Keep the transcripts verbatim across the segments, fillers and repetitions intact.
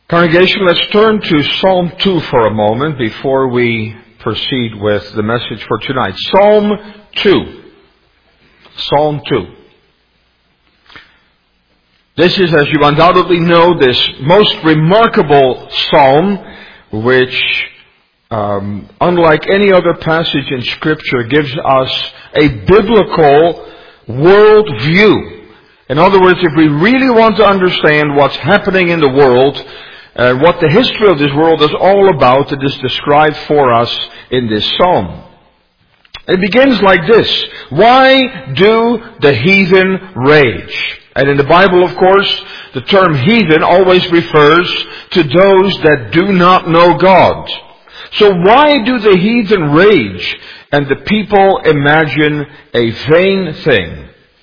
Congregation, let's turn to Psalm two for a moment before we proceed with the message for tonight. Psalm two. Psalm two. This is, as you undoubtedly know, this most remarkable psalm, which, um, unlike any other passage in Scripture, gives us a biblical world view. In other words, if we really want to understand what's happening in the world, Uh, what the history of this world is all about, it is described for us in this psalm. It begins like this. Why do the heathen rage? And in the Bible, of course, the term heathen always refers to those that do not know God. So why do the heathen rage and the people imagine a vain thing?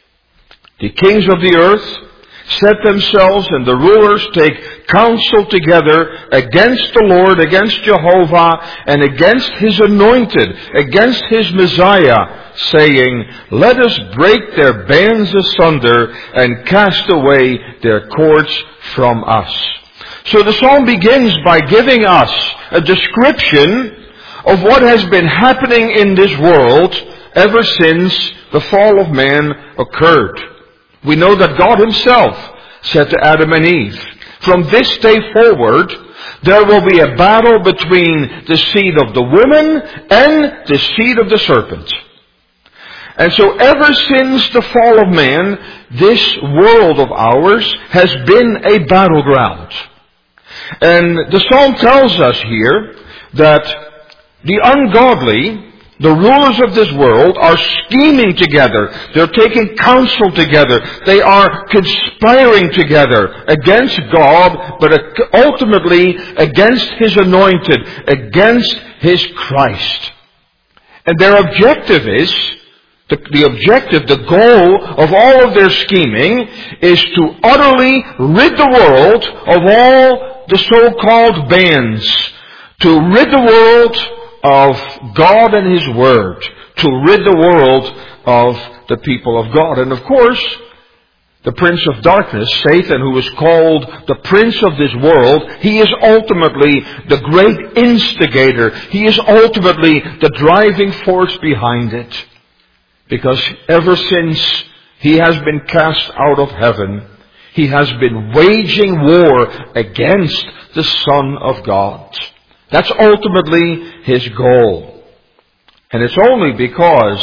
The kings of the earth set themselves and the rulers take counsel together against the Lord, against Jehovah, and against His anointed, against His Messiah, saying, "Let us break their bands asunder and cast away their cords from us." So the psalm begins by giving us a description of what has been happening in this world ever since the fall of man occurred. We know that God Himself said to Adam and Eve, "From this day forward, there will be a battle between the seed of the woman and the seed of the serpent." And so ever since the fall of man, this world of ours has been a battleground. And the psalm tells us here that the ungodly, the rulers of this world, are scheming together. They're taking counsel together. They are conspiring together against God, but ultimately against His anointed, against His Christ. And their objective is, the, the objective, the goal of all of their scheming is to utterly rid the world of all the so-called bands. To rid the world of God and His Word, to rid the world of the people of God. And of course, the prince of darkness, Satan, who is called the prince of this world, he is ultimately the great instigator. He is ultimately the driving force behind it. Because ever since he has been cast out of heaven, he has been waging war against the Son of God. That's ultimately his goal. And it's only because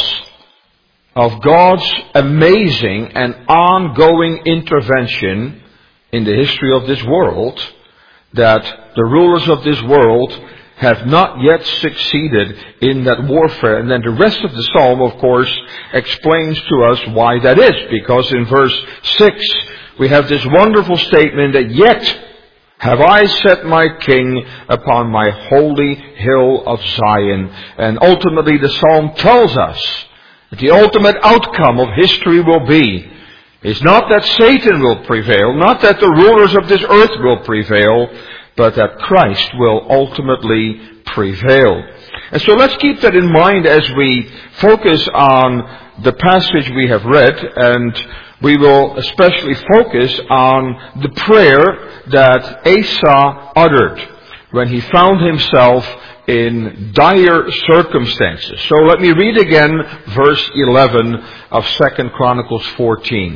of God's amazing and ongoing intervention in the history of this world that the rulers of this world have not yet succeeded in that warfare. And then the rest of the psalm, of course, explains to us why that is. Because in verse six, we have this wonderful statement that yet have I set my king upon my holy hill of Zion. And ultimately the psalm tells us that the ultimate outcome of history will be, is not that Satan will prevail, not that the rulers of this earth will prevail, but that Christ will ultimately prevail. And so let's keep that in mind as we focus on the passage we have read, and we will especially focus on the prayer that Asa uttered when he found himself in dire circumstances. So let me read again verse eleven of Second Chronicles fourteen.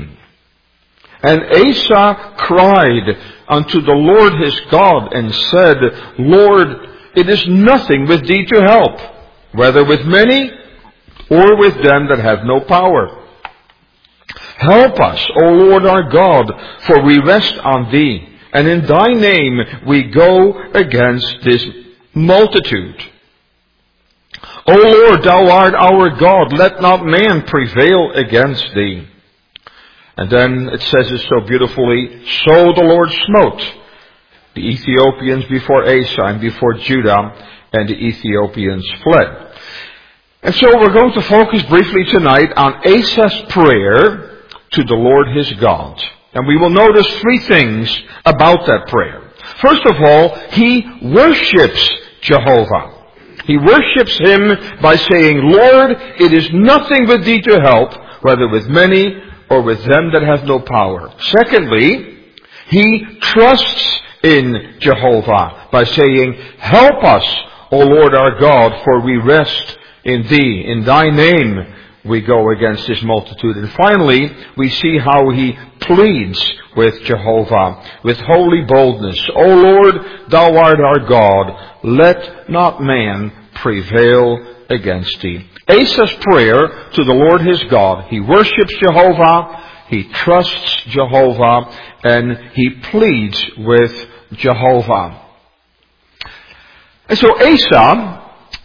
"And Asa cried unto the Lord his God and said, Lord, it is nothing with thee to help, whether with many or with them that have no power. Help us, O Lord our God, for we rest on thee, and in thy name we go against this multitude. O Lord, thou art our God, let not man prevail against thee." And then it says it so beautifully, "So the Lord smote the Ethiopians before Asa and before Judah, and the Ethiopians fled." And so we're going to focus briefly tonight on Asa's prayer to the Lord his God. And we will notice three things about that prayer. First of all, he worships Jehovah. He worships Him by saying, "Lord, it is nothing with thee to help, whether with many or with them that have no power." Secondly, he trusts in Jehovah by saying, "Help us, O Lord our God, for we rest in Thee. In Thy name we go against this multitude." And finally, we see how he pleads with Jehovah with holy boldness. "O Lord, Thou art our God. Let not man prevail against Thee." Asa's prayer to the Lord his God. He worships Jehovah, he trusts Jehovah, and he pleads with Jehovah. And so Asa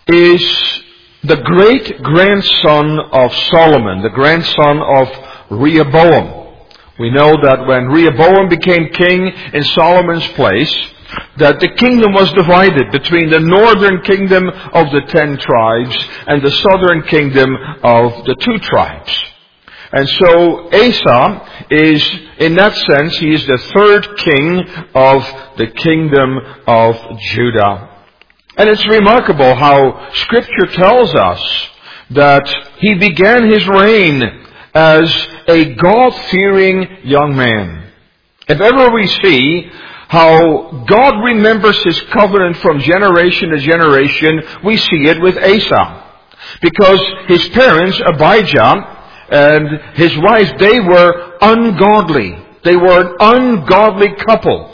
is the great-grandson of Solomon, the grandson of Rehoboam. We know that when Rehoboam became king in Solomon's place, that the kingdom was divided between the northern kingdom of the ten tribes and the southern kingdom of the two tribes. And so Asa is, in that sense, he is the third king of the kingdom of Judah. And it's remarkable how Scripture tells us that he began his reign as a God-fearing young man. If ever we see how God remembers His covenant from generation to generation, we see it with Asa. Because his parents, Abijah and his wife, they were ungodly. They were an ungodly couple.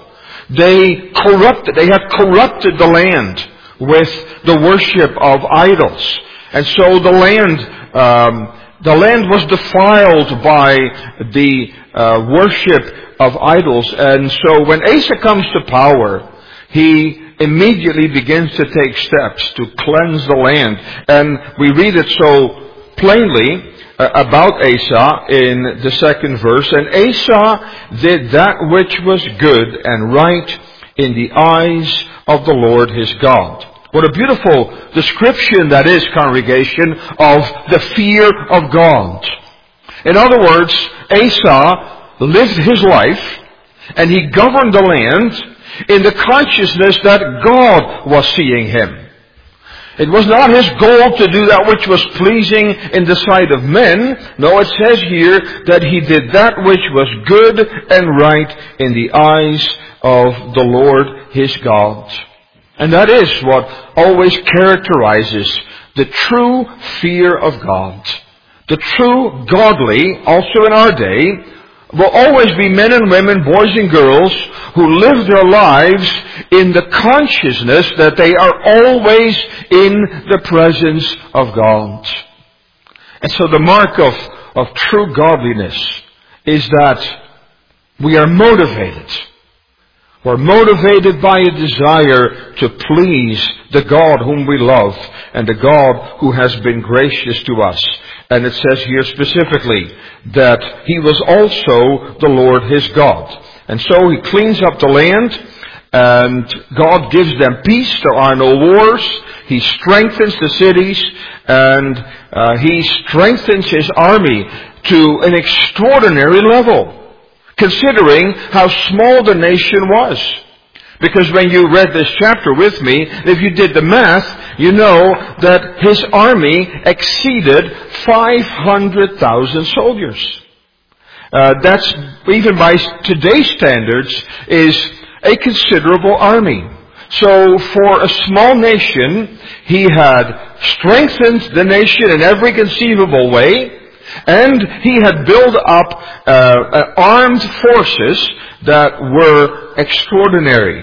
They corrupted, they had corrupted the land with the worship of idols. And so the land, um, the land was defiled by the uh, worship of idols. And so when Asa comes to power, he immediately begins to take steps to cleanse the land. And we read it so plainly uh, about Asa in the second verse. "And Asa did that which was good and right in the eyes of the Lord his God." What a beautiful description that is, congregation, of the fear of God. In other words, Asa lived his life and he governed the land in the consciousness that God was seeing him. It was not his goal to do that which was pleasing in the sight of men. No, it says here that he did that which was good and right in the eyes of the Lord his God. And that is what always characterizes the true fear of God. The true godly, also in our day, will always be men and women, boys and girls, who live their lives in the consciousness that they are always in the presence of God. And so the mark of, of true godliness is that we are motivated. We're motivated by a desire to please the God whom we love and the God who has been gracious to us. And it says here specifically that He was also the Lord his God. And so He cleans up the land and God gives them peace. There are no wars. He strengthens the cities and uh, He strengthens His army to an extraordinary level, considering how small the nation was. Because when you read this chapter with me, if you did the math, you know that his army exceeded five hundred thousand soldiers. Uh, that's, even by today's standards, is a considerable army. So for a small nation, he had strengthened the nation in every conceivable way. And he had built up uh, armed forces that were extraordinary.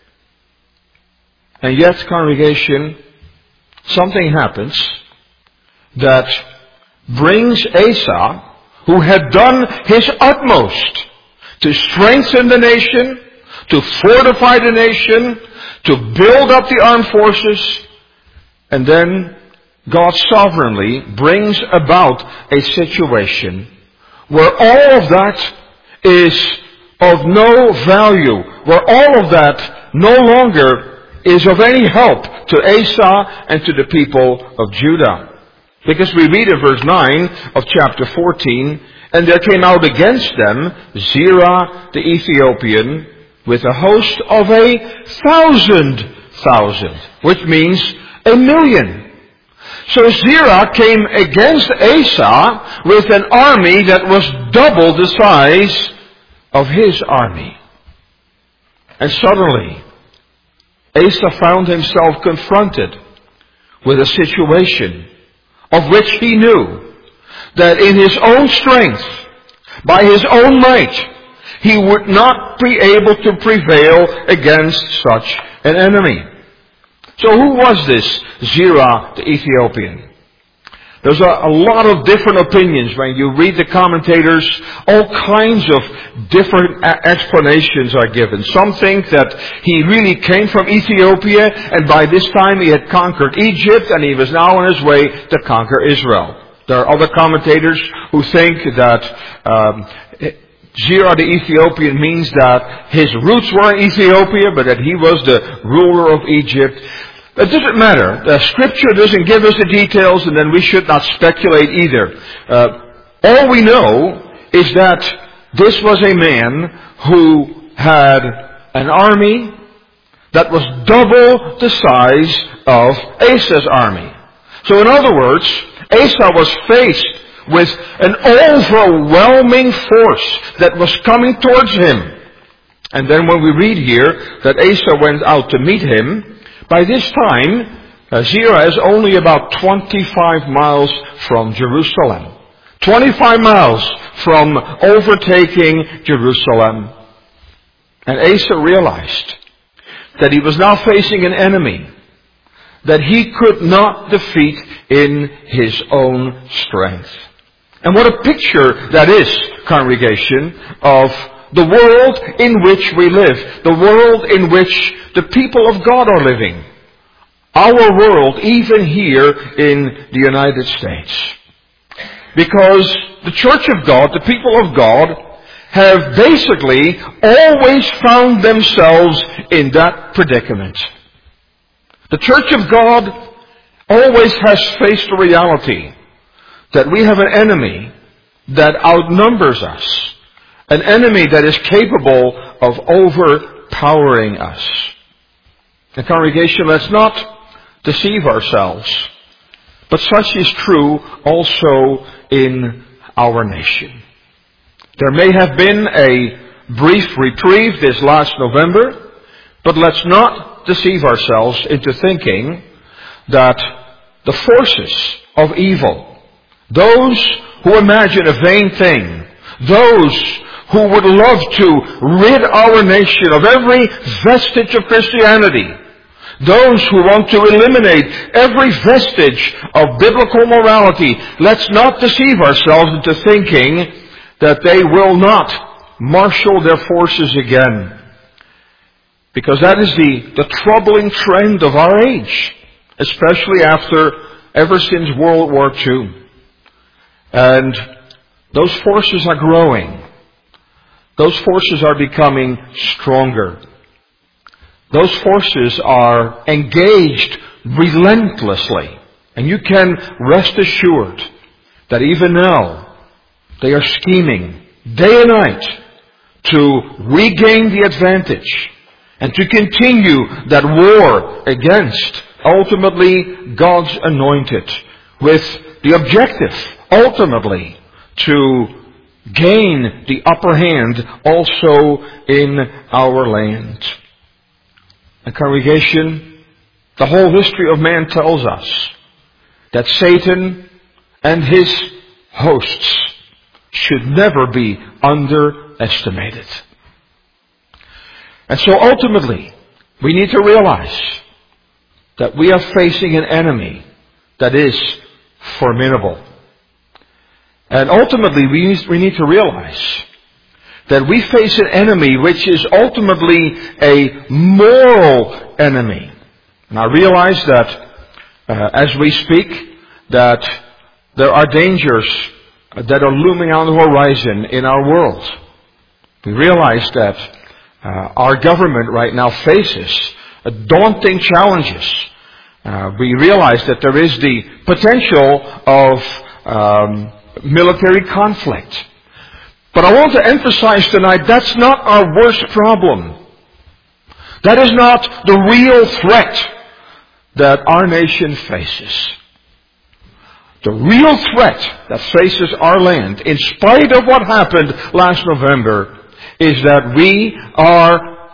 And yet, congregation, something happens that brings Asa, who had done his utmost to strengthen the nation, to fortify the nation, to build up the armed forces, and then God sovereignly brings about a situation where all of that is of no value, where all of that no longer is of any help to Asa and to the people of Judah. Because we read in verse nine of chapter fourteen, "And there came out against them Zerah the Ethiopian with a host of a thousand thousand," which means a million. So Zerah came against Asa with an army that was double the size of his army. And suddenly, Asa found himself confronted with a situation of which he knew that in his own strength, by his own might, he would not be able to prevail against such an enemy. So who was this Zerah the Ethiopian? There's a, a lot of different opinions when you read the commentators. All kinds of different a- explanations are given. Some think that he really came from Ethiopia, and by this time he had conquered Egypt, and he was now on his way to conquer Israel. There are other commentators who think that um, Zerah the Ethiopian means that his roots were in Ethiopia, but that he was the ruler of Egypt. It doesn't matter. The Scripture doesn't give us the details, and then we should not speculate either. Uh, all we know is that this was a man who had an army that was double the size of Asa's army. So in other words, Asa was faced with an overwhelming force that was coming towards him. And then when we read here that Asa went out to meet him, by this time, uh, Zerah is only about twenty-five miles from Jerusalem. twenty-five miles from overtaking Jerusalem. And Asa realized that he was now facing an enemy that he could not defeat in his own strength. And what a picture that is, congregation, of the world in which we live. The world in which the people of God are living. Our world, even here in the United States. Because the Church of God, the people of God, have basically always found themselves in that predicament. The Church of God always has faced the reality that we have an enemy that outnumbers us. An enemy that is capable of overpowering us. The congregation, let's not deceive ourselves. But such is true also in our nation. There may have been a brief reprieve this last November, but let's not deceive ourselves into thinking that the forces of evil, those who imagine a vain thing, those who would love to rid our nation of every vestige of Christianity, those who want to eliminate every vestige of biblical morality, let's not deceive ourselves into thinking that they will not marshal their forces again. Because that is the, the troubling trend of our age, especially after, ever since World War Two. And those forces are growing. Those forces are becoming stronger. Those forces are engaged relentlessly. And you can rest assured that even now they are scheming day and night to regain the advantage and to continue that war against ultimately God's anointed, with the objective ultimately to gain the upper hand also in our land. And congregation, the whole history of man tells us that Satan and his hosts should never be underestimated. And so ultimately, we need to realize that we are facing an enemy that is formidable. And ultimately, we need, we need to realize that we face an enemy which is ultimately a moral enemy. And I realize that uh, as we speak, that there are dangers that are looming on the horizon in our world. We realize that uh, our government right now faces uh, daunting challenges. Uh, we realize that there is the potential of um, military conflict. But I want to emphasize tonight, that's not our worst problem. That is not the real threat that our nation faces. The real threat that faces our land, in spite of what happened last November, is that we are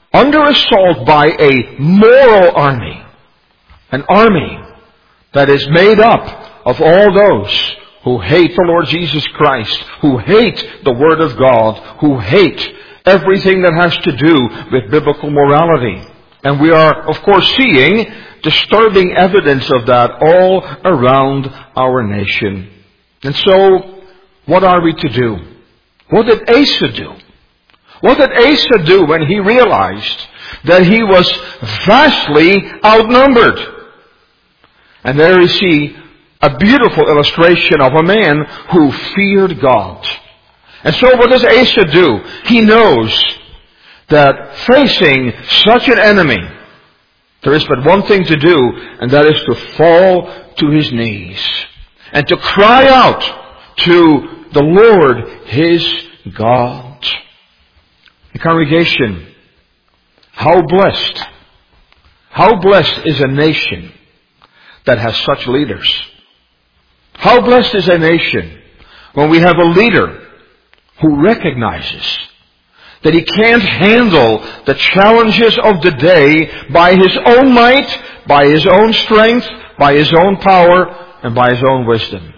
under assault by a moral army. An army that is made up of all those who hate the Lord Jesus Christ, who hate the Word of God, who hate everything that has to do with biblical morality. And we are, of course, seeing disturbing evidence of that all around our nation. And so, what are we to do? What did Asa do? What did Asa do when he realized that he was vastly outnumbered? And there you see a beautiful illustration of a man who feared God. And so what does Asa do? He knows that facing such an enemy, there is but one thing to do, and that is to fall to his knees and to cry out to the Lord his God. The congregation, how blessed, how blessed is a nation that has such leaders. How blessed is a nation when we have a leader who recognizes that he can't handle the challenges of the day by his own might, by his own strength, by his own power, and by his own wisdom.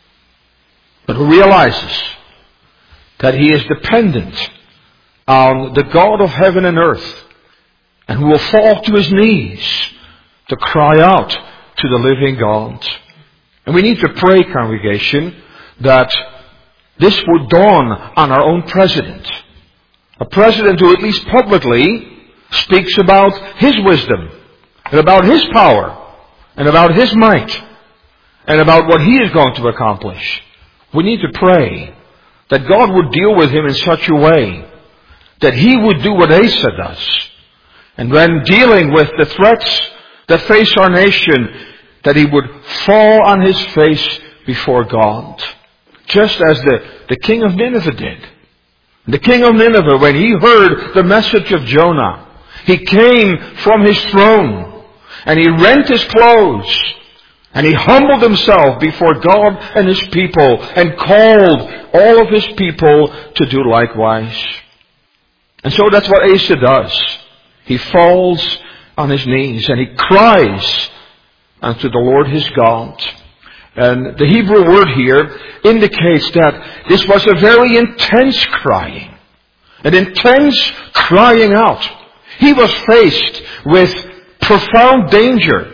But who realizes that he is dependent on the God of heaven and earth, and who will fall to his knees to cry out to the living God. And we need to pray, congregation, that this would dawn on our own president. A president who at least publicly speaks about his wisdom, and about his power, and about his might, and about what he is going to accomplish. We need to pray that God would deal with him in such a way that he would do what Asa does. And when dealing with the threats that face our nation, that he would fall on his face before God. Just as the, the king of Nineveh did. The king of Nineveh, when he heard the message of Jonah, he came from his throne and he rent his clothes and he humbled himself before God and his people and called all of his people to do likewise. And so that's what Asa does. He falls on his knees and he cries unto the Lord his God. And the Hebrew word here indicates that this was a very intense crying. An intense crying out. He was faced with profound danger.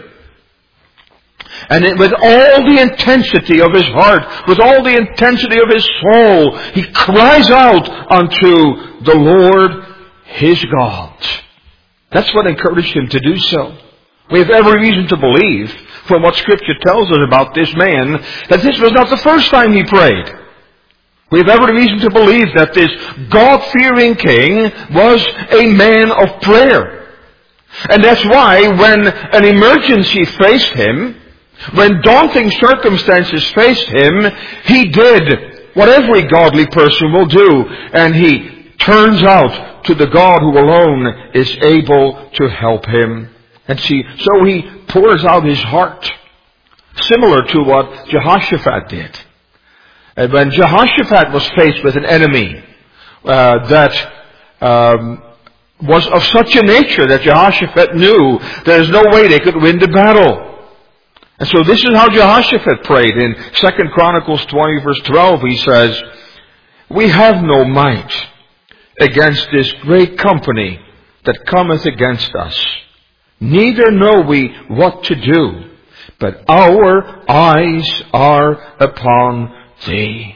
And it, with all the intensity of his heart, with all the intensity of his soul, he cries out unto the Lord his God. That's what encouraged him to do so. We have every reason to believe, from what Scripture tells us about this man, that this was not the first time he prayed. We have every reason to believe that this God-fearing king was a man of prayer. And that's why when an emergency faced him, when daunting circumstances faced him, he did what every godly person will do, and he turns out to the God who alone is able to help him. And see, so he pours out his heart, similar to what Jehoshaphat did. And when Jehoshaphat was faced with an enemy uh, that um, was of such a nature that Jehoshaphat knew there is no way they could win the battle. And so this is how Jehoshaphat prayed. In Second Chronicles twenty verse twelve he says, "We have no might against this great company that cometh against us. Neither know we what to do, but our eyes are upon Thee."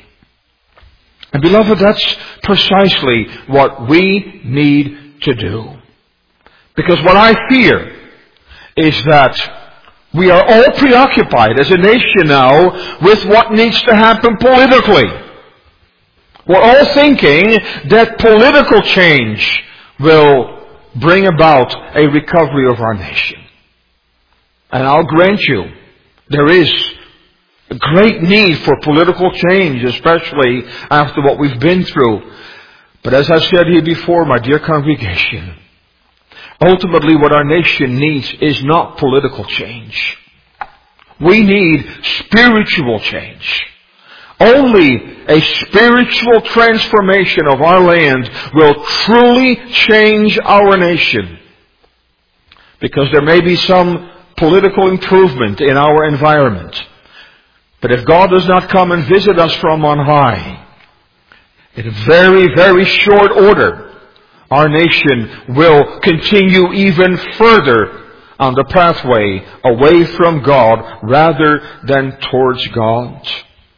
And beloved, that's precisely what we need to do. Because what I fear is that we are all preoccupied as a nation now with what needs to happen politically. We're all thinking that political change will bring about a recovery of our nation. And I'll grant you, there is a great need for political change, especially after what we've been through. But as I've said here before, my dear congregation, ultimately what our nation needs is not political change. We need spiritual change. Only a spiritual transformation of our land will truly change our nation. Because there may be some political improvement in our environment. But if God does not come and visit us from on high, in very, very short order, our nation will continue even further on the pathway away from God rather than towards God.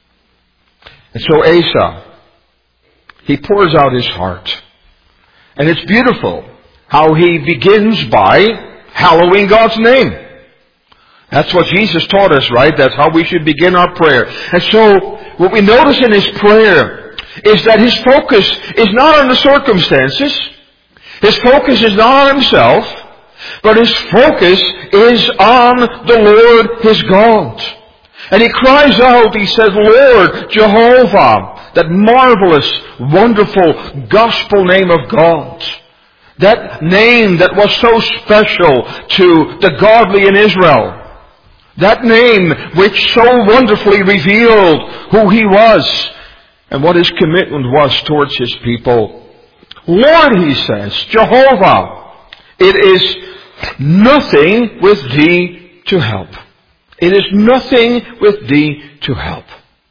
And so Asa, he pours out his heart. And it's beautiful how he begins by hallowing God's name. That's what Jesus taught us, right? That's how we should begin our prayer. And so, what we notice in his prayer is that his focus is not on the circumstances. His focus is not on himself. But his focus is on the Lord his God. And he cries out, he says, Lord Jehovah, that marvelous, wonderful gospel name of God. That name that was so special to the godly in Israel. That name which so wonderfully revealed who he was and what his commitment was towards his people. Lord, he says, Jehovah, it is nothing with thee to help. It is nothing with thee to help.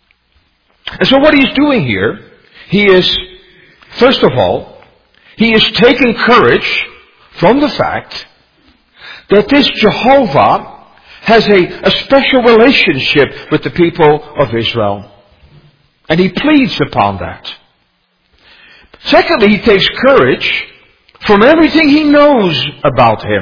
And so what he's doing here, he is, first of all, he is taking courage from the fact that this Jehovah has a, a special relationship with the people of Israel. And he pleads upon that. Secondly, he takes courage from everything he knows about him.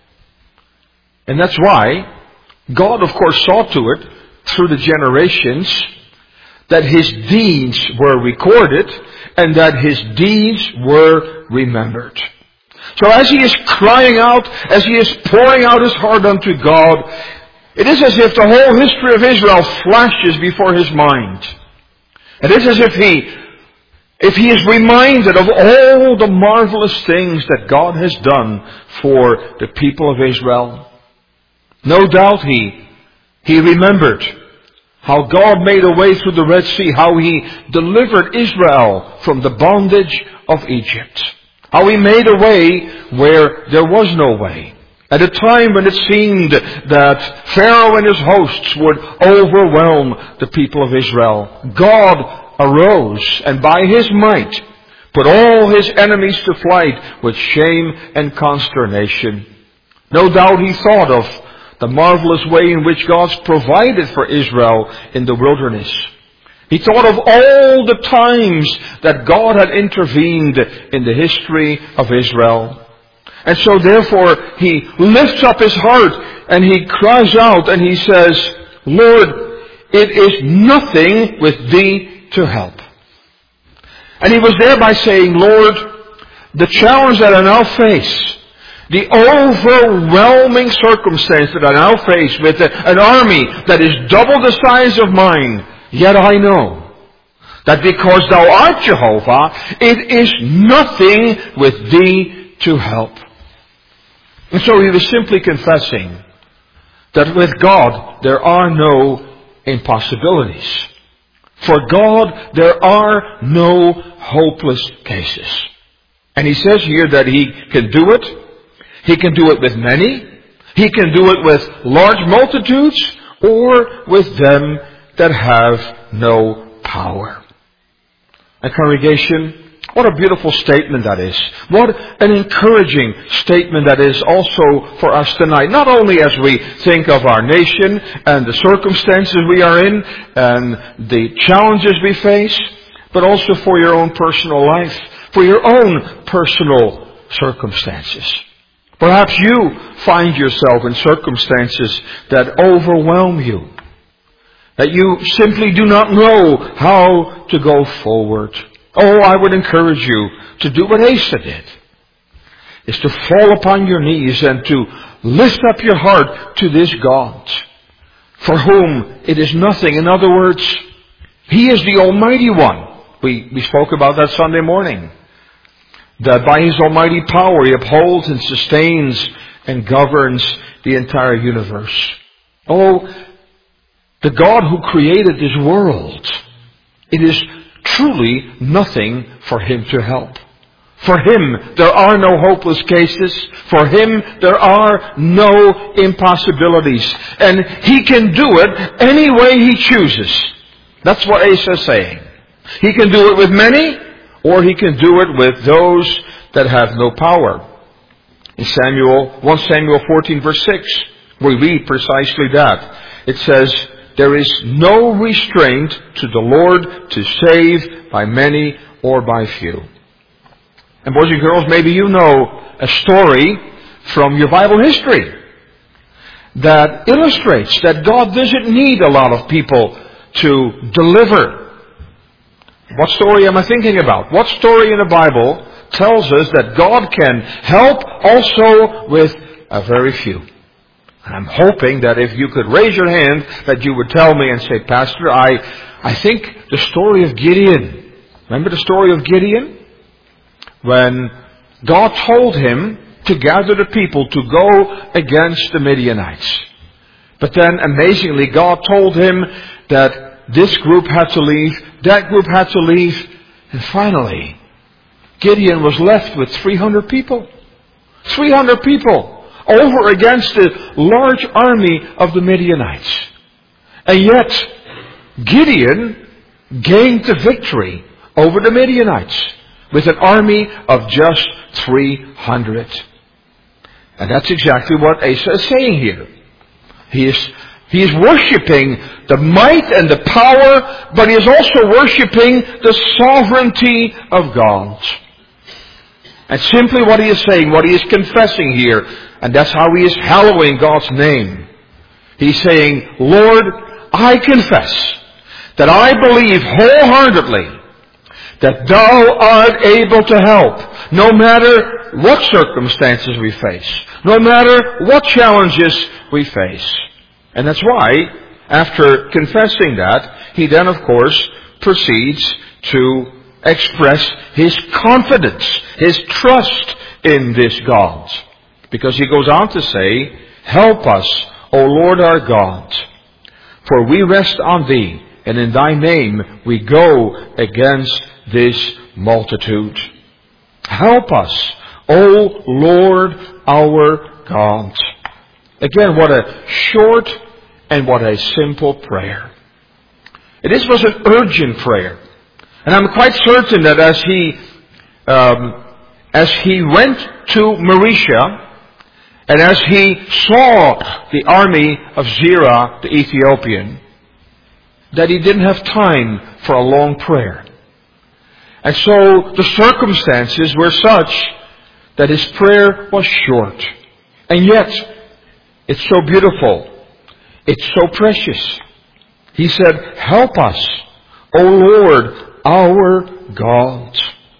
And that's why God, of course, saw to it through the generations that his deeds were recorded and that his deeds were remembered. So as he is crying out, as he is pouring out his heart unto God, it is as if the whole history of Israel flashes before his mind. It is as if he, if he is reminded of all the marvelous things that God has done for the people of Israel. No doubt he, he remembered how God made a way through the Red Sea, how he delivered Israel from the bondage of Egypt. How he made a way where there was no way. At a time when it seemed that Pharaoh and his hosts would overwhelm the people of Israel, God arose and by his might put all his enemies to flight with shame and consternation. No doubt he thought of the marvelous way in which God's provided for Israel in the wilderness. He thought of all the times that God had intervened in the history of Israel. And so therefore he lifts up his heart and he cries out and he says, Lord, it is nothing with thee to help. And he was thereby saying, Lord, the challenge that I now face, the overwhelming circumstance that I now face with an army that is double the size of mine, yet I know that because thou art Jehovah, it is nothing with thee to help. And so he was simply confessing that with God there are no impossibilities. For God there are no hopeless cases. And he says here that he can do it. He can do it with many. He can do it with large multitudes or with them that have no power. And congregation, what a beautiful statement that is. What an encouraging statement that is also for us tonight. Not only as we think of our nation and the circumstances we are in and the challenges we face, but also for your own personal life, for your own personal circumstances. Perhaps you find yourself in circumstances that overwhelm you. That you simply do not know how to go forward. Oh, I would encourage you to do what Asa did. Is to fall upon your knees and to lift up your heart to this God. For whom it is nothing. In other words, He is the Almighty One. We, we spoke about that Sunday morning. That by His almighty power He upholds and sustains and governs the entire universe. Oh, the God who created this world it is truly nothing for him to help. For him, there are no hopeless cases. For him, there are no impossibilities. And he can do it any way he chooses. That's what Asa is saying. He can do it with many, or he can do it with those that have no power. In Samuel, First Samuel fourteen verse six, we read precisely that. It says, there is no restraint to the Lord to save by many or by few. And boys and girls, maybe you know a story from your Bible history that illustrates that God doesn't need a lot of people to deliver. What story am I thinking about? What story in the Bible tells us that God can help also with a very few? And I'm hoping that if you could raise your hand, that you would tell me and say, Pastor, I, I think the story of Gideon. Remember the story of Gideon? When God told him to gather the people to go against the Midianites. But then amazingly God told him that this group had to leave, that group had to leave, and finally Gideon was left with three hundred people. three hundred people over against the large army of the Midianites. And yet Gideon gained the victory over the Midianites with an army of just three hundred. And that's exactly what Asa is saying here. He is, he is worshipping the might and the power, but he is also worshipping the sovereignty of God. And simply what he is saying, what he is confessing here, and that's how he is hallowing God's name. He's saying, Lord, I confess that I believe wholeheartedly that Thou art able to help, no matter what circumstances we face, no matter what challenges we face. And that's why, after confessing that, he then, of course, proceeds to express his confidence, his trust in this God. Because he goes on to say, help us, O Lord our God, for we rest on Thee, and in Thy name we go against this multitude. Help us, O Lord our God. Again, what a short and what a simple prayer. And this was an urgent prayer. And I'm quite certain that as he, um, as he went to Marisha, and as he saw the army of Zerah, the Ethiopian, that he didn't have time for a long prayer. And so the circumstances were such that his prayer was short. And yet, it's so beautiful. It's so precious. He said, help us, O Lord, our God.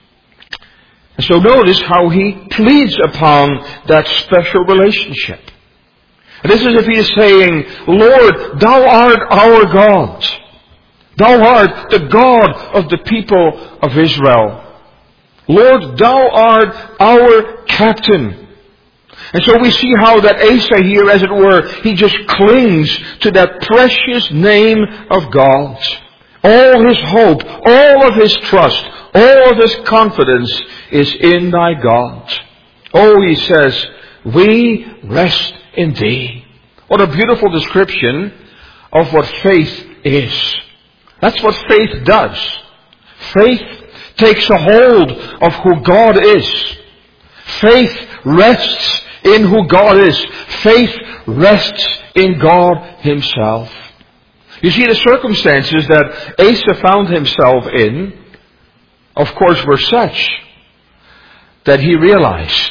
And so notice how he pleads upon that special relationship. And this is if he is saying, Lord, Thou art our God. Thou art the God of the people of Israel. Lord, Thou art our captain. And so we see how that Asa here, as it were, he just clings to that precious name of God. All his hope, all of his trust, all of his confidence is in Thy God. Oh, he says, we rest in Thee. What a beautiful description of what faith is. That's what faith does. Faith takes a hold of who God is. Faith rests in who God is. Faith rests in God Himself. You see, the circumstances that Asa found himself in, of course, were such that he realized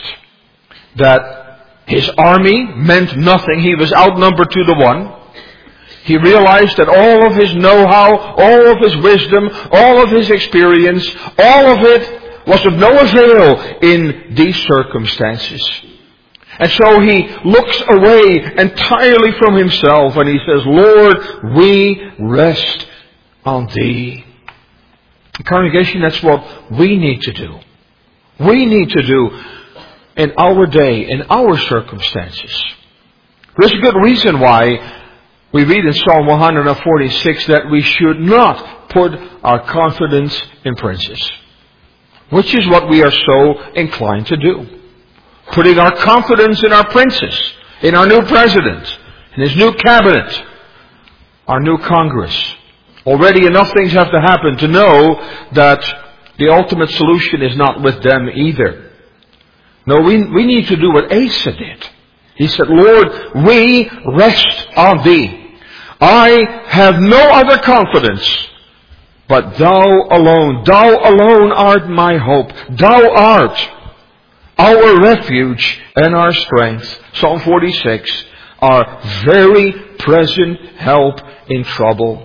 that his army meant nothing. He was outnumbered to the one. He realized that all of his know-how, all of his wisdom, all of his experience, all of it was of no avail in these circumstances. And so he looks away entirely from himself and he says, Lord, we rest on Thee. Congregation, that's what we need to do. We need to do in our day, in our circumstances. There's a good reason why We read in Psalm one forty-six that we should not put our confidence in princes, which is what we are so inclined to do. Putting our confidence in our princes, in our new president, in his new cabinet, our new Congress. Already enough things have to happen to know that the ultimate solution is not with them either. No, we, we need to do what Asa did. He said, Lord, we rest on Thee. I have no other confidence but Thou alone. Thou alone art my hope. Thou art our refuge and our strength. Psalm forty-six, our very present help in trouble.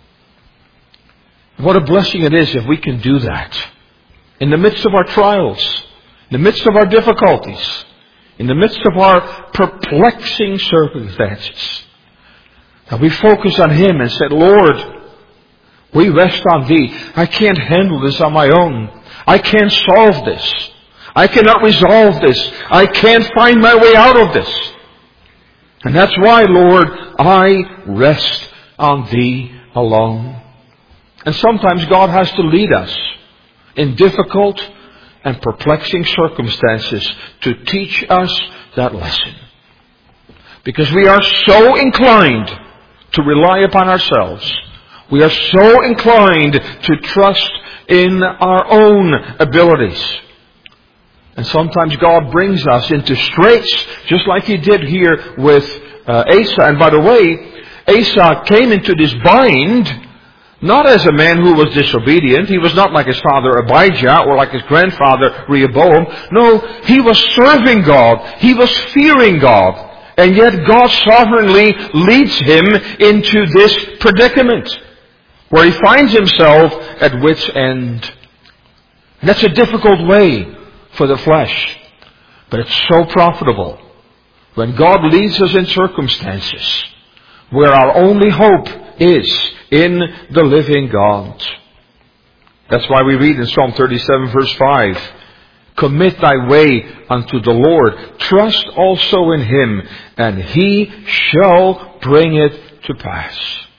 What a blessing it is if we can do that. In the midst of our trials, in the midst of our difficulties, in the midst of our perplexing circumstances, that we focus on Him and said, Lord, we rest on Thee. I can't handle this on my own. I can't solve this. I cannot resolve this. I can't find my way out of this. And that's why, Lord, I rest on Thee alone. And sometimes God has to lead us in difficult and perplexing circumstances to teach us that lesson. Because we are so inclined to rely upon ourselves. We are so inclined to trust in our own abilities. And sometimes God brings us into straits, just like He did here with uh, Asa. And by the way, Asa came into this bind not as a man who was disobedient. He was not like his father Abijah or like his grandfather Rehoboam. No, he was serving God. He was fearing God. And yet God sovereignly leads him into this predicament where he finds himself at wit's end. And that's a difficult way for the flesh. But it's so profitable when God leads us in circumstances where our only hope is in the living God. That's why we read in Psalm thirty-seven verse five, commit thy way unto the Lord. Trust also in Him, and He shall bring it to pass.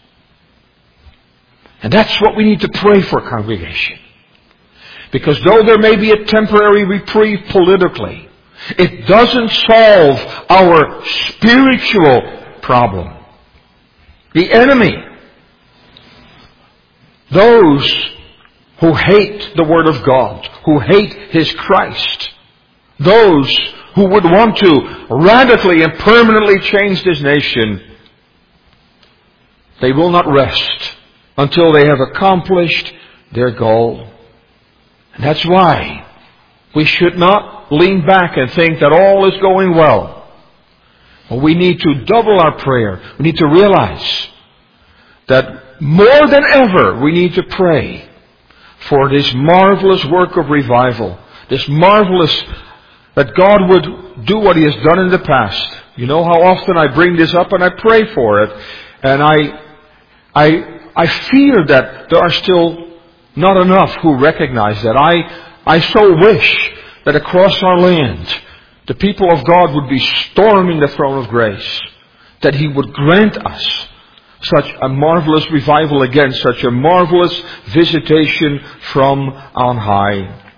And that's what we need to pray for, congregation. Because though there may be a temporary reprieve politically, it doesn't solve our spiritual problem. The enemy, those who hate the Word of God, who hate His Christ, those who would want to radically and permanently change this nation, they will not rest until they have accomplished their goal. And that's why we should not lean back and think that all is going well. Well, we need to double our prayer. We need to realize that more than ever we need to pray for this marvelous work of revival. This marvelous that God would do what He has done in the past. You know how often I bring this up and I pray for it. And I, I, I fear that there are still not enough who recognize that. I, I so wish that across our land, the people of God would be storming the throne of grace. That He would grant us such a marvelous revival again, such a marvelous visitation from on high.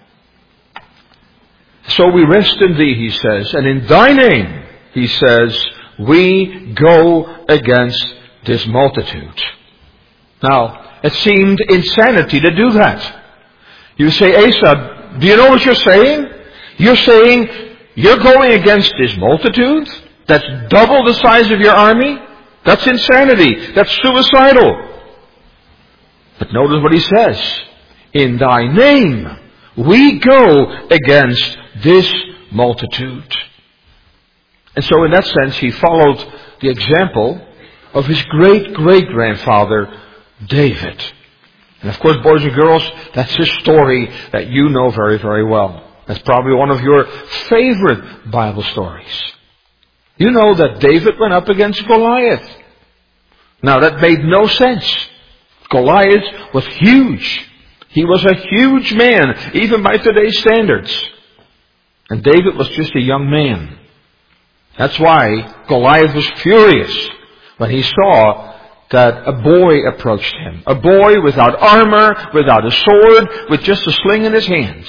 So we rest in Thee, He says, and in Thy name, He says, we go against this multitude. Now, it seemed insanity to do that. You say, Asa, do you know what you're saying? You're saying you're going against this multitude that's double the size of your army? That's insanity. That's suicidal. But notice what he says. In Thy name, we go against this multitude. And so in that sense, he followed the example of his great-great-grandfather, David. And of course, boys and girls, that's a story that you know very, very well. That's probably one of your favorite Bible stories. You know that David went up against Goliath. Now that made no sense. Goliath was huge. He was a huge man, even by today's standards. And David was just a young man. That's why Goliath was furious when he saw that a boy approached him. A boy without armor, without a sword, with just a sling in his hands.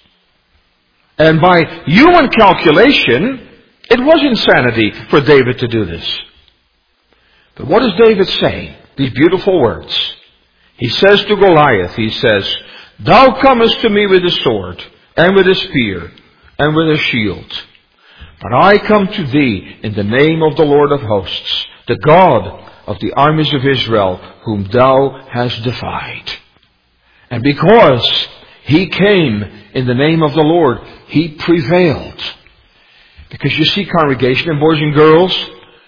And by human calculation, it was insanity for David to do this. But what does David say? These beautiful words. He says to Goliath, he says, "Thou comest to me with a sword, and with a spear, and with a shield. But I come to thee in the name of the Lord of hosts, the God of the armies of Israel, whom thou hast defied." And because he came in the name of the Lord, he prevailed. Because you see, congregation and boys and girls,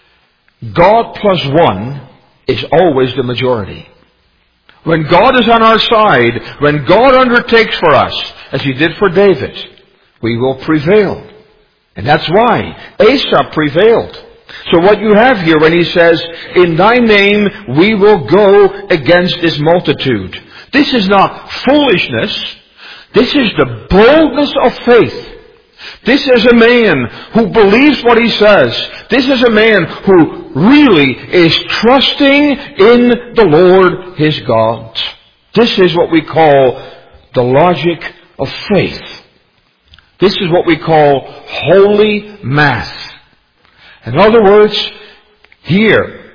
God plus one is always the majority. When God is on our side, when God undertakes for us, as he did for David, we will prevail. And that's why Asa prevailed. So what you have here when he says, "In thy name we will go against this multitude." This is not foolishness. This is the boldness of faith. This is a man who believes what he says. This is a man who really is trusting in the Lord his God. This is what we call the logic of faith. This is what we call holy math. In other words, here,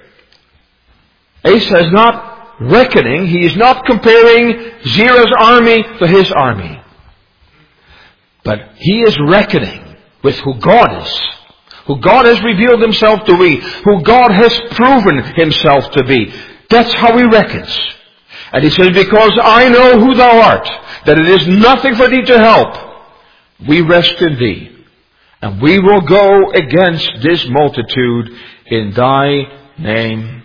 Asa is not reckoning, he is not comparing Zerah's army to his army. But he is reckoning with who God is, who God has revealed himself to be, who God has proven himself to be. That's how he reckons. And he says, "Because I know who thou art, that it is nothing for thee to help, we rest in thee. And we will go against this multitude in thy name."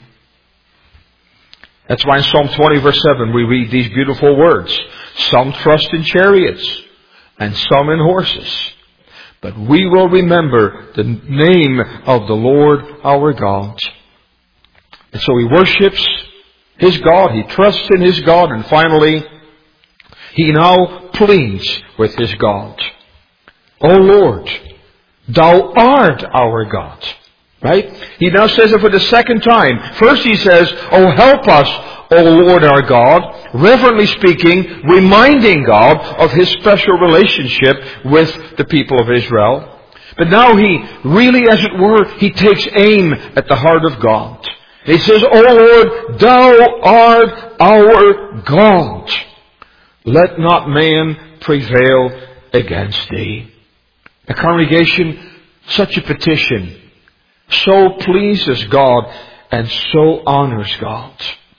That's why in Psalm twenty verse seven we read these beautiful words. "Some trust in chariots, and some in horses. But we will remember the name of the Lord our God." And so he worships his God. He trusts in his God. And finally, he now pleads with his God. "O Lord, thou art our God." Right? He now says it for the second time. First he says, "Oh, help us, O Lord our God," reverently speaking, reminding God of his special relationship with the people of Israel. But now he really, as it were, he takes aim at the heart of God. He says, "O Lord, thou art our God. Let not man prevail against thee." A congregation, such a petition so pleases God and so honors God.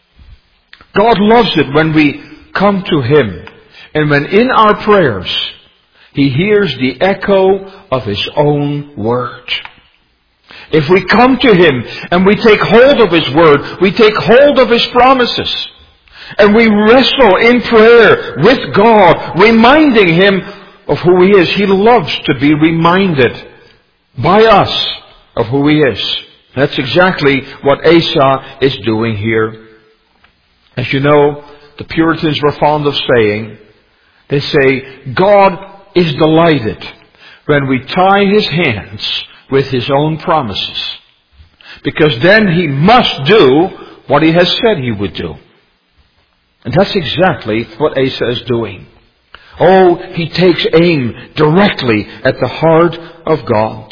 God loves it when we come to him, and when in our prayers he hears the echo of his own word. If we come to him and we take hold of his word, we take hold of his promises, and we wrestle in prayer with God, reminding him of who he is. He loves to be reminded by us of who he is. That's exactly what Asa is doing here. As you know, the Puritans were fond of saying, they say, God is delighted when we tie his hands with his own promises, because then he must do what he has said he would do. And that's exactly what Asa is doing. Oh, he takes aim directly at the heart of God.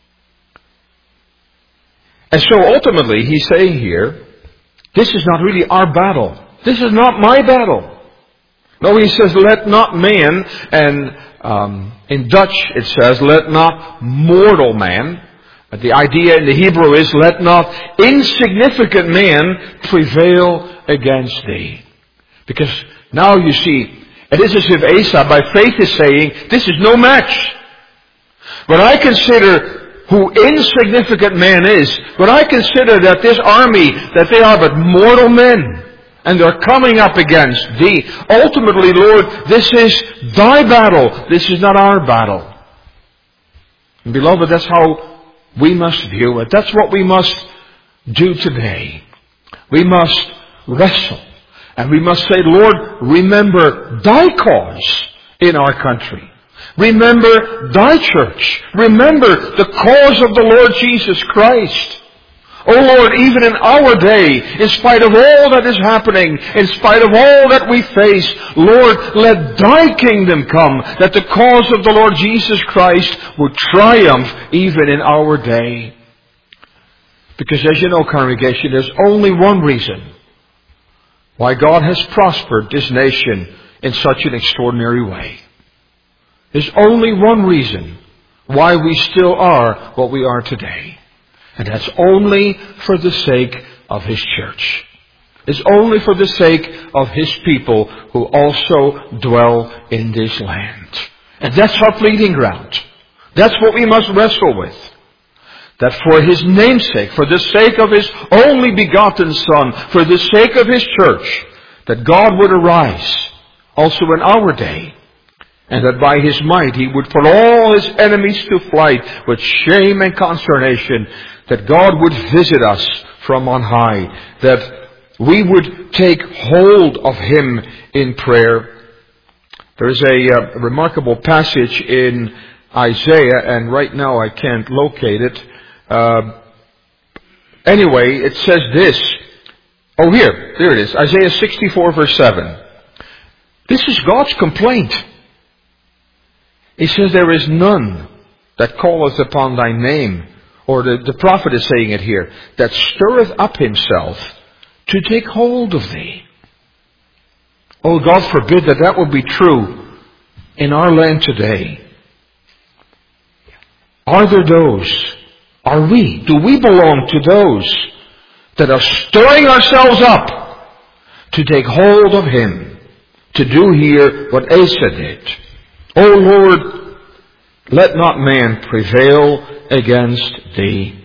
And so ultimately he's saying here, this is not really our battle. This is not my battle. No, he says, let not man, and um, in Dutch it says, let not mortal man. But the idea in the Hebrew is, let not insignificant man prevail against thee. Because now you see, it is as if Asa by faith is saying, this is no match. When I consider who insignificant man is, when I consider that this army, that they are but mortal men, and they're coming up against thee, ultimately, Lord, this is thy battle. This is not our battle. And beloved, that's how we must view it. That's what we must do today. We must wrestle. And we must say, Lord, remember thy cause in our country. Remember thy church. Remember the cause of the Lord Jesus Christ. Oh Lord, even in our day, in spite of all that is happening, in spite of all that we face, Lord, let Thy kingdom come, that the cause of the Lord Jesus Christ would triumph even in our day. Because as you know, congregation, there's only one reason why God has prospered this nation in such an extraordinary way. There's only one reason why we still are what we are today. And that's only for the sake of His church. It's only for the sake of His people who also dwell in this land. And that's our pleading ground. That's what we must wrestle with. That for His name's sake, for the sake of His only begotten Son, for the sake of His church, that God would arise also in our day. And that by His might He would put all His enemies to flight with shame and consternation. That God would visit us from on high. That we would take hold of Him in prayer. There is a uh, remarkable passage in Isaiah, and right now I can't locate it. Uh, anyway, it says this. Oh, here. There it is. Isaiah sixty-four verse seven. This is God's complaint. He says, there is none that calleth upon Thy name, or the, the prophet is saying it here, that stirreth up himself to take hold of Thee. Oh, God forbid that that would be true in our land today. Are there those, are we, do we belong to those that are stirring ourselves up to take hold of Him, to do here what Asa did? O Lord, let not man prevail against Thee.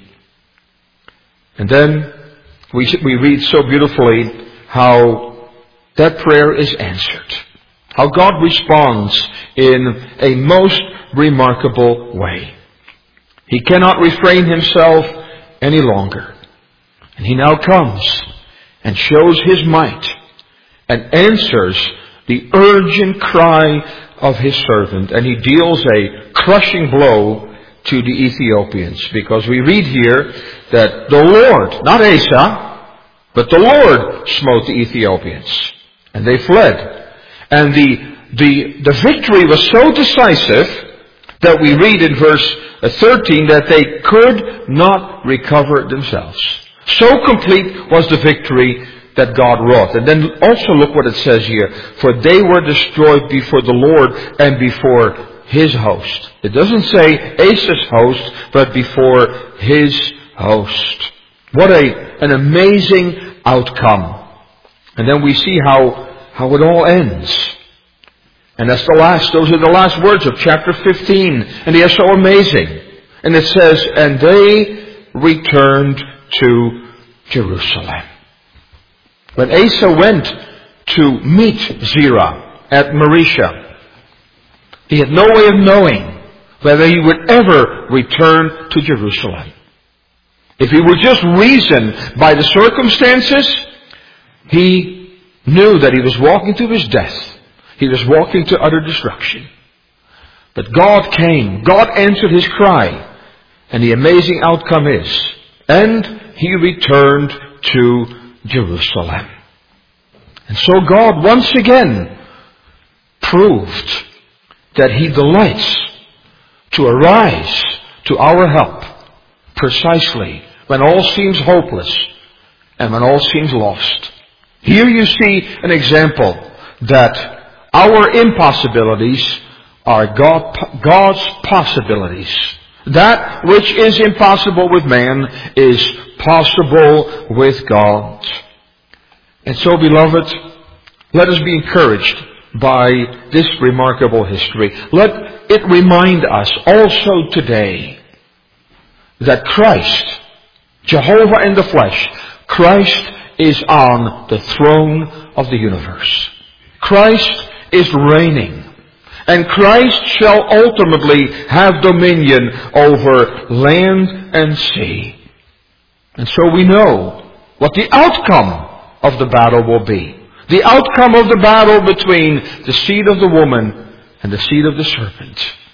And then we, we read so beautifully how that prayer is answered. How God responds in a most remarkable way. He cannot refrain Himself any longer. And He now comes and shows His might and answers the urgent cry of His servant, and He deals a crushing blow to the Ethiopians, because we read here that the Lord, not Asa, but the Lord smote the Ethiopians, and they fled. And the the the victory was so decisive that we read in verse thirteen that they could not recover themselves. So complete was the victory that God wrought. And then also look what it says here. For they were destroyed before the Lord and before His host. It doesn't say Asa's host, but before His host. What a, an amazing outcome. And then we see how, how it all ends. And that's the last, those are the last words of chapter fifteen. And they are so amazing. And it says, and they returned to Jerusalem. When Asa went to meet Zerah at Marisha, he had no way of knowing whether he would ever return to Jerusalem. If he would just reason by the circumstances, he knew that he was walking to his death. He was walking to utter destruction. But God came. God answered his cry. And the amazing outcome is, and he returned to Jerusalem. And so God once again proved that He delights to arise to our help precisely when all seems hopeless and when all seems lost. Here you see an example that our impossibilities are God, God's possibilities. That which is impossible with man is possible with God. And so, beloved, let us be encouraged by this remarkable history. Let it remind us also today that Christ, Jehovah in the flesh, Christ is on the throne of the universe. Christ is reigning. And Christ shall ultimately have dominion over land and sea. And so we know what the outcome of the battle will be. The outcome of the battle between the seed of the woman and the seed of the serpent.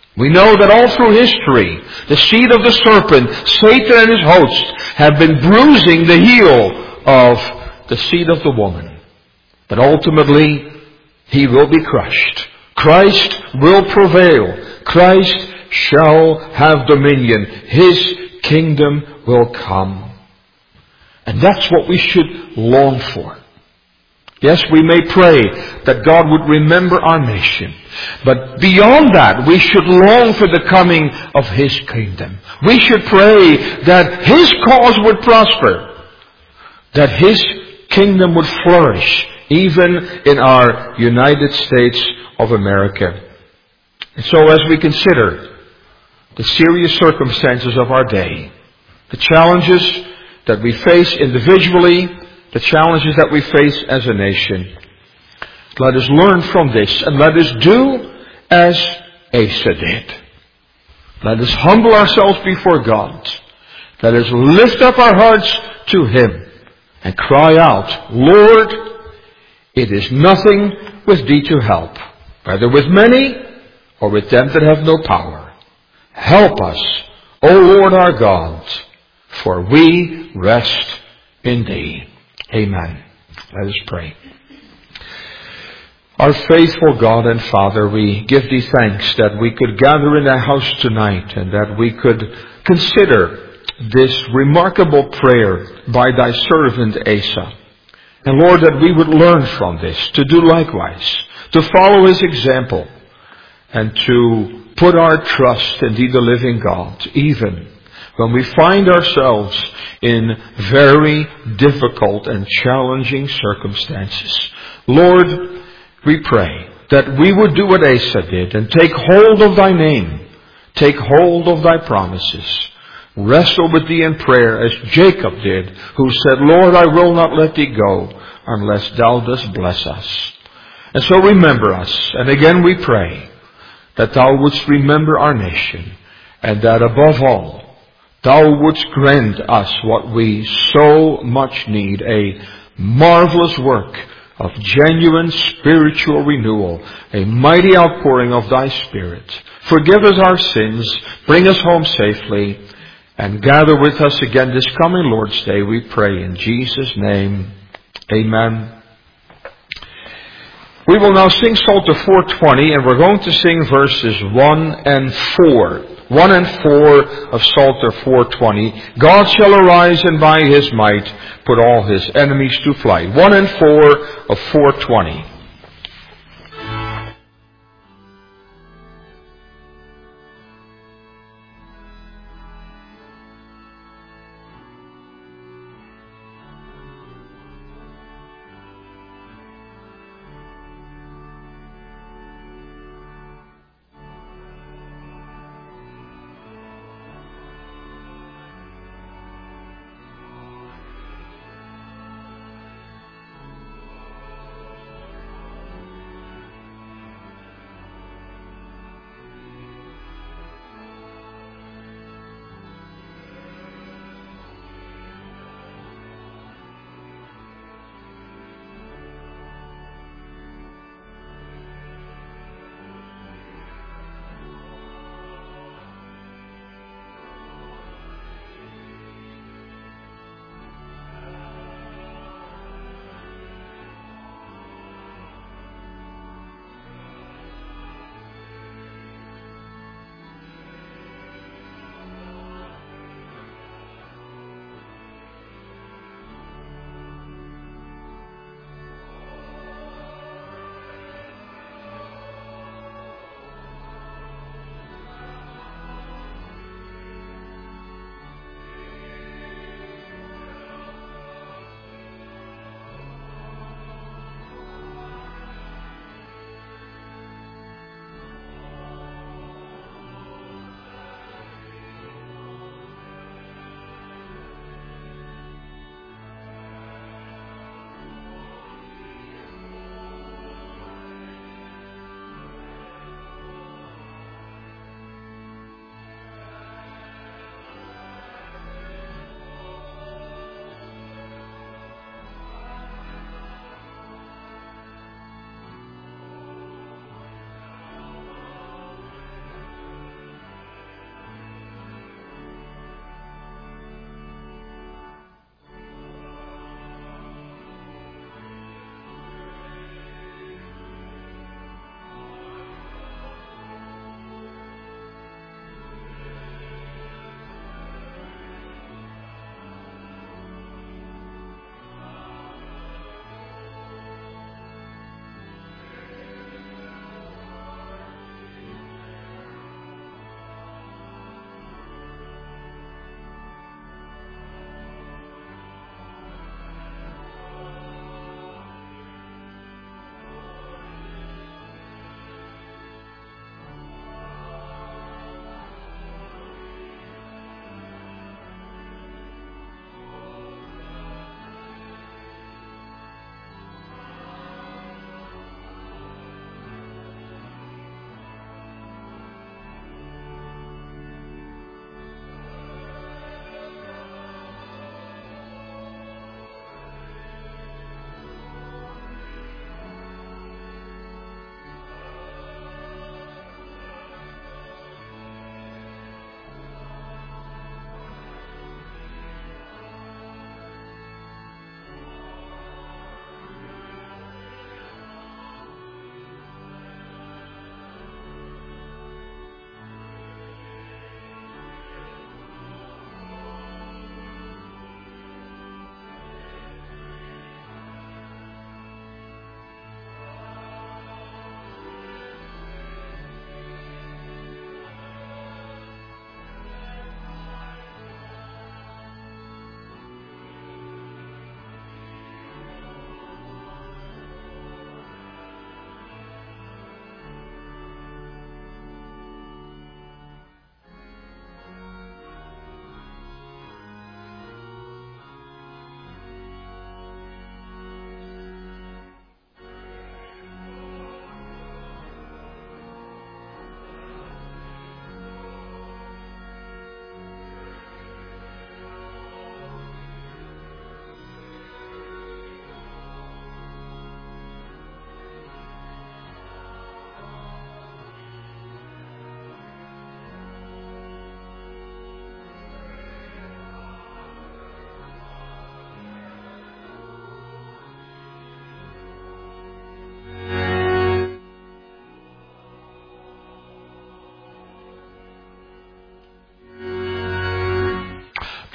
We know that all through history, the seed of the serpent, Satan and his hosts, have been bruising the heel of the seed of the woman. But ultimately, he will be crushed. Christ will prevail. Christ shall have dominion. His kingdom will come. And that's what we should long for. Yes, we may pray that God would remember our nation. But beyond that, we should long for the coming of His kingdom. We should pray that His cause would prosper. That His kingdom would flourish, even in our United States of America. And so as we consider the serious circumstances of our day, the challenges that we face individually, the challenges that we face as a nation, let us learn from this and let us do as Asa did. Let us humble ourselves before God. Let us lift up our hearts to Him and cry out, Lord, it is nothing with Thee to help, whether with many or with them that have no power. Help us, O Lord our God, for we rest in Thee. Amen. Let us pray. Our faithful God and Father, we give Thee thanks that we could gather in Thy house tonight and that we could consider this remarkable prayer by Thy servant Asa. And Lord, that we would learn from this, to do likewise, to follow His example, and to put our trust in Thee, the living God, even when we find ourselves in very difficult and challenging circumstances. Lord, we pray that we would do what Asa did and take hold of Thy name, take hold of Thy promises, wrestle with Thee in prayer as Jacob did, who said, Lord, I will not let Thee go unless Thou dost bless us. And so remember us. And again we pray that Thou wouldst remember our nation, and that above all, Thou wouldst grant us what we so much need, a marvelous work of genuine spiritual renewal, a mighty outpouring of Thy Spirit. Forgive us our sins, bring us home safely, and gather with us again this coming Lord's Day, we pray in Jesus' name. Amen. We will now sing Psalter four twenty, and we're going to sing verses one and four. one and four of Psalter four twenty. God shall arise and by His might put all His enemies to flight. one and four of four twenty.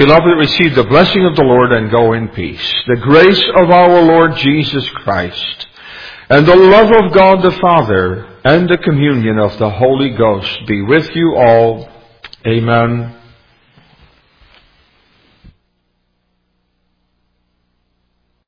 Beloved, receive the blessing of the Lord and go in peace. The grace of our Lord Jesus Christ and the love of God the Father and the communion of the Holy Ghost be with you all. Amen.